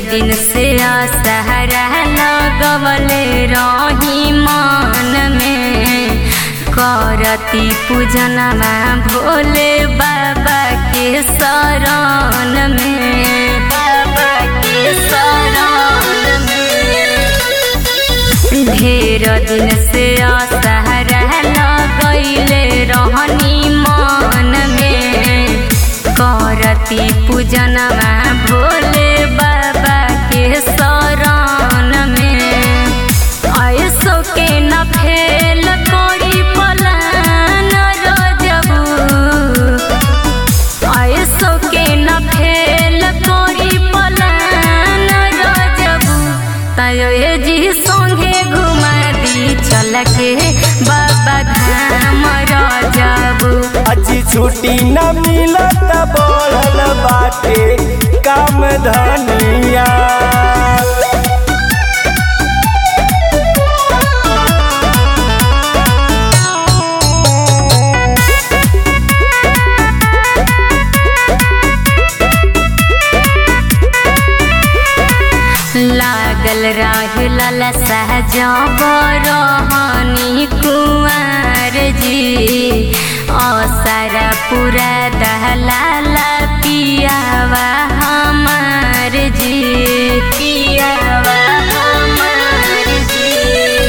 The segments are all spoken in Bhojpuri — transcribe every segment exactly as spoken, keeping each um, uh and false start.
दिन से असहरा लगवले रही मन में, करती पूजनमा भोले बाबा के शरण में, बाबा के शरण में। ढेर दिन से असहरा लगैले रहनी मन में, करती पूजनमा भोले बाबा के शरण में। ऐसो के न फेल करी पलान रजबू, ऐसो के न फेल करी पलान रजबू। तय जी संगे घुमा दी चल के बाबा धाम रजबू। अजी छुट्टी न मिलत बढ़ल बाटे काम धनिया। लागल रहल सहजब रहनी कुंवर जी, असरा पूरा दहला पियावा हमार जी, पियावा हमार जी।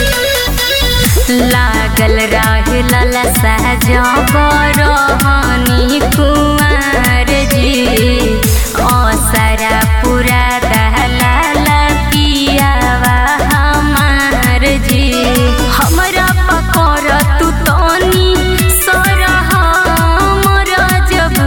लागल रहल सहजब रहनी कुंवर जी, असरा पूरा दहला पियावा हमार जी। हमरा पकड़ तू तनी सरह रजबू,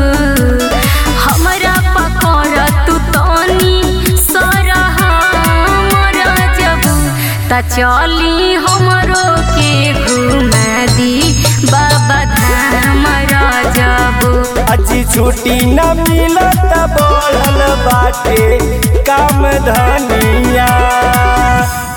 हमरा पकड़ तू तनी सरह रजबू। त चली हमरो के घुमा दी बाबा धाम रजबू। अजी छुट्टी न मिलत बढ़ल बाटे काम धनिया।